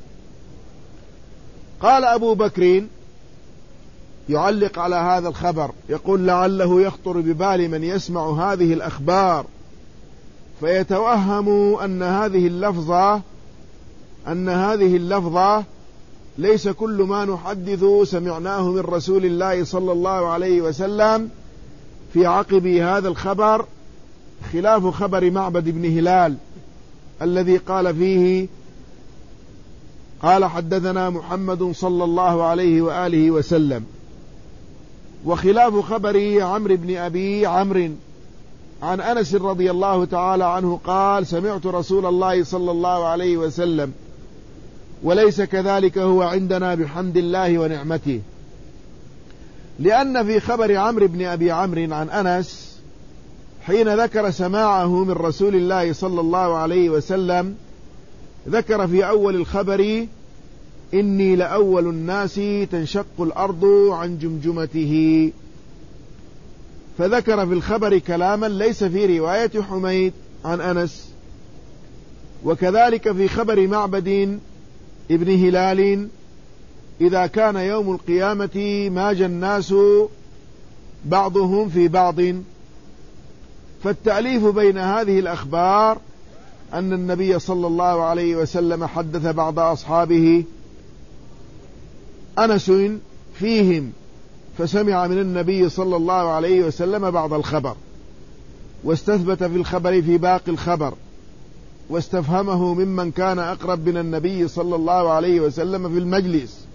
A: قال أبو بكر يعلق على هذا الخبر يقول: لعله يخطر ببال من يسمع هذه الأخبار فيتوهم أن هذه اللفظة ليس كل ما نحدث سمعناه من رسول الله صلى الله عليه وسلم في عقب هذا الخبر، خلاف خبر معبد بن هلال الذي قال فيه: قال حدثنا محمد صلى الله عليه وآله وسلم، وخلاف خبر عمرو بن أبي عمرو عن أنس رضي الله تعالى عنه قال: سمعت رسول الله صلى الله عليه وسلم، وليس كذلك هو عندنا بحمد الله ونعمته. لأن في خبر عمرو بن أبي عمرو عن أنس حين ذكر سماعه من رسول الله صلى الله عليه وسلم ذكر في أول الخبر: إني لأول الناس تنشق الأرض عن جمجمته. فذكر في الخبر كلاما ليس في رواية حميد عن أنس. وكذلك في خبر معبد ابن هلال: إذا كان يوم القيامة ماج الناس بعضهم في بعض. فالتأليف بين هذه الأخبار أن النبي صلى الله عليه وسلم حدث بعض أصحابه أنس فيهم، فسمع من النبي صلى الله عليه وسلم بعض الخبر، واستثبت في الخبر في باقي الخبر، واستفهمه ممن كان أقرب من النبي صلى الله عليه وسلم في المجلس،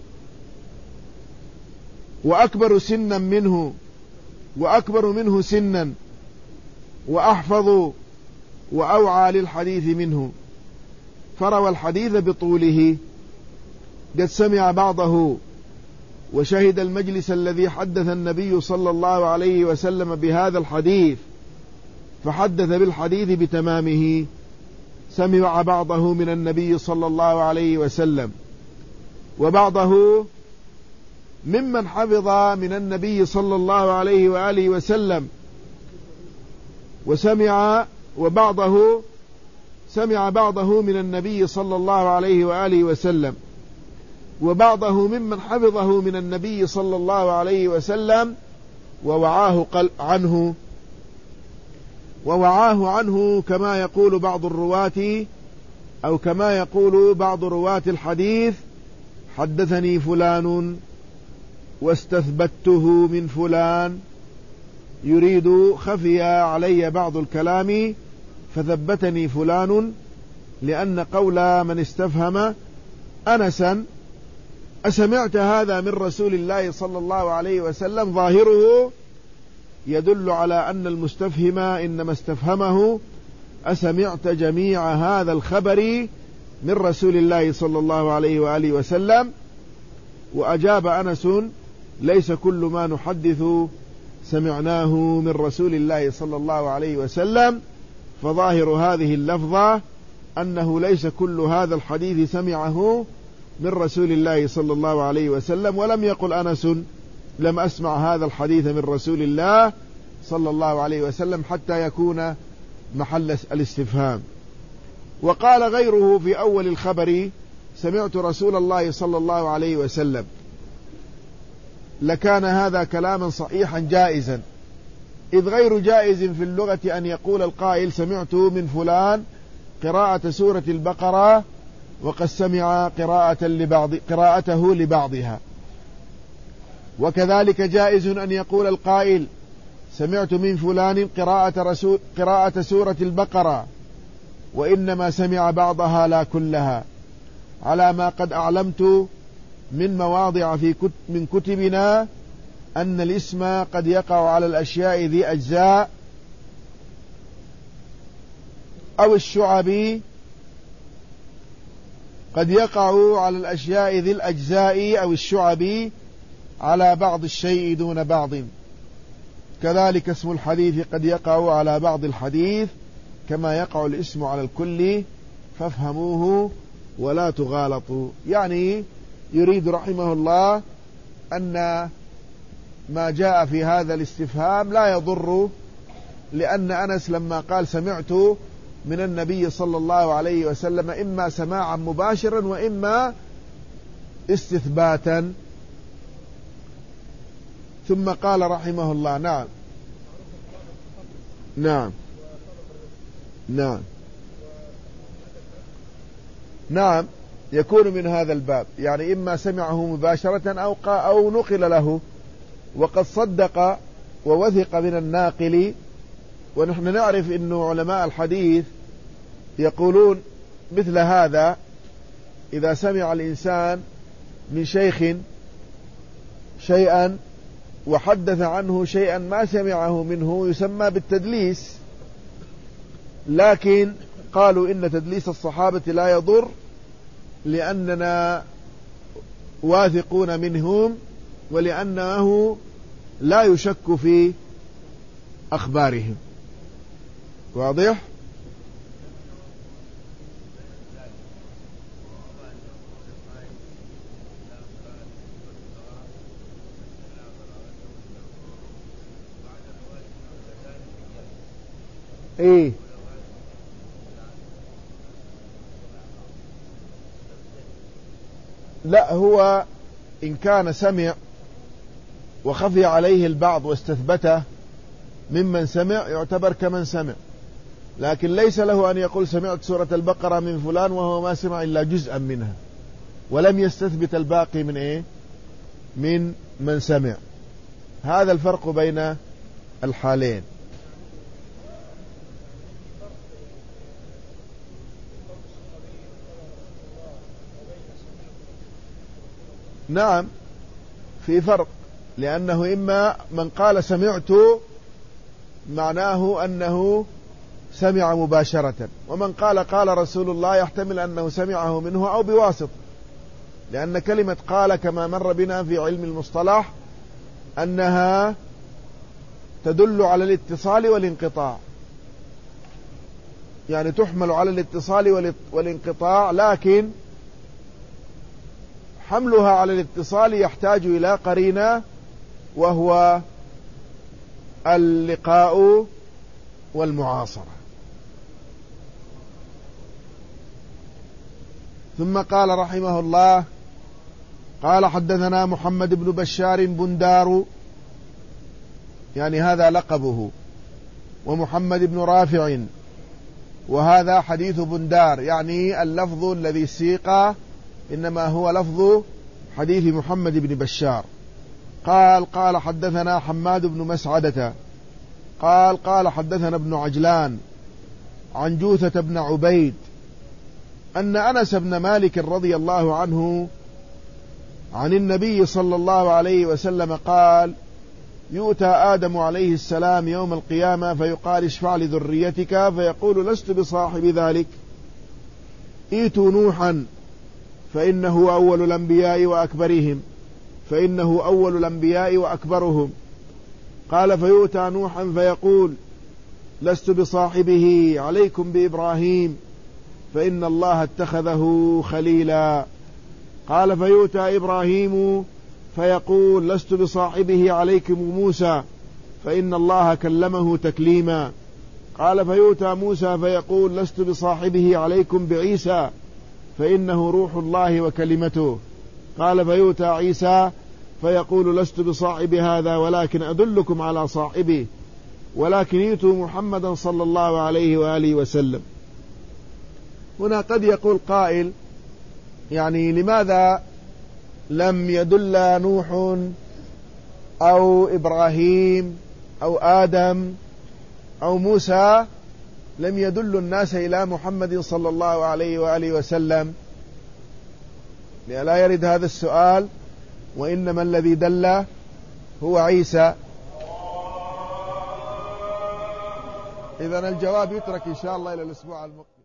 A: وأكبر سنا منه وأكبر منه سنا وأحفظ وأوعى للحديث منه، فروى الحديث بطوله. قد سمع بعضه وشهد المجلس الذي حدث النبي صلى الله عليه وسلم بهذا الحديث، فحدث بالحديث بتمامه. سمع بعضه من النبي صلى الله عليه وسلم، وبعضه ممن حفظ من النبي صلى الله عليه وآله وسلم، وبعضه سمع بعضه من النبي صلى الله عليه وآله وسلم، وبعضه ممن حفظه من النبي صلى الله عليه وسلم ووعاه عنه كما يقول بعض الرواة، أو كما يقول بعض رواة الحديث: حدثني فلان واستثبته من فلان، يريد خفي علي بعض الكلام فثبتني فلان، لأن قول من استفهم أنسا أسمعت هذا من رسول الله صلى الله عليه وسلم ظاهره يدل على أن المستفهم إنما استفهمه أسمعت جميع هذا الخبر من رسول الله صلى الله عليه وآله وسلم. وأجاب أنس ليس كل ما نحدث سمعناه من رسول الله صلى الله عليه وسلم، فظاهر هذه اللفظة أنه ليس كل هذا الحديث سمعه من رسول الله صلى الله عليه وسلم. ولم يقل أنس لم أسمع هذا الحديث من رسول الله صلى الله عليه وسلم حتى يكون محل الاستفهام. وقال غيره في أول الخبر سمعت رسول الله صلى الله عليه وسلم، لكان هذا كلاما صحيحا جائزا، إذ غير جائز في اللغة أن يقول القائل سمعت من فلان قراءة سورة البقرة وقد سمع قراءته لبعضها. وكذلك جائز أن يقول القائل سمعت من فلان قراءة سورة البقرة وإنما سمع بعضها لا كلها، على ما قد أعلمت من مواضع من كتبنا أن الاسم قد يقع على الأشياء ذي أجزاء أو الشعب قد يقع على الأشياء ذي الأجزاء أو الشعب على بعض الشيء دون بعض. كذلك اسم الحديث قد يقع على بعض الحديث كما يقع الاسم على الكل، فافهموه ولا تغالطوا. يعني يريد رحمه الله أن ما جاء في هذا الاستفهام لا يضر، لأن أنس لما قال سمعت من النبي صلى الله عليه وسلم إما سماعا مباشرا وإما استثباتا. ثم قال رحمه الله نعم نعم نعم نعم يكون من هذا الباب، يعني إما سمعه مباشرة أو نقل له، وقد صدق ووثق من الناقل. ونحن نعرف أن علماء الحديث يقولون مثل هذا: إذا سمع الإنسان من شيخ شيئا وحدث عنه شيئا ما سمعه منه يسمى بالتدليس، لكن قالوا إن تدليس الصحابة لا يضر لأننا واثقون منهم ولأنه لا يشك في أخبارهم. واضح؟ ايه لا، هو إن كان سمع وخفي عليه البعض واستثبته ممن سمع يعتبر كمن سمع، لكن ليس له أن يقول سمعت سورة البقرة من فلان وهو ما سمع إلا جزءا منها ولم يستثبت الباقي من إيه؟ من سمع. هذا الفرق بين الحالين. نعم في فرق، لأنه إما من قال سمعت معناه أنه سمع مباشرة، ومن قال رسول الله يحتمل أنه سمعه منه أو بواسطة، لأن كلمة قال كما مر بنا في علم المصطلح أنها تدل على الاتصال والانقطاع، يعني تحمل على الاتصال والانقطاع، لكن حملها على الاتصال يحتاج إلى قرينة وهو اللقاء والمعاصرة. ثم قال رحمه الله: قال حدثنا محمد بن بشار بندار، يعني هذا لقبه، ومحمد بن رافع، وهذا حديث بندار، يعني اللفظ الذي سيق إنما هو لفظ حديث محمد بن بشار. قال حدثنا حماد بن مسعدة قال حدثنا ابن عجلان عن جوثة بن عبيد أن أنس بن مالك رضي الله عنه عن النبي صلى الله عليه وسلم قال: يؤتى آدم عليه السلام يوم القيامة فيقال: اشفع لذريتك، فيقول: لست بصاحب ذلك. ائتوا نوحا فإنه أول الأنبياء وأكبرهم. قال: فيؤتى نوحا فيقول: لست بصاحبه، عليكم بإبراهيم فإن الله اتخذه خليلا. قال: فيؤتى إبراهيم فيقول: لست بصاحبه، عليكم موسى فإن الله كلمه تكليما. قال: فيؤتى موسى فيقول: لست بصاحبه، عليكم بعيسى فإنه روح الله وكلمته. قال: فيؤتى عيسى فيقول: لست بصاحب هذا، ولكن أدلكم على صاحبه، ولكن ائتوا محمدا صلى الله عليه وآله وسلم. هنا قد يقول قائل: يعني لماذا لم يدل نوح أو إبراهيم أو آدم أو موسى، لم يدل الناس إلى محمد صلى الله عليه وآله وسلم؟ لا يرد هذا السؤال، وإنما الذي دل هو عيسى. إذن الجواب يترك إن شاء الله إلى الأسبوع المقبل.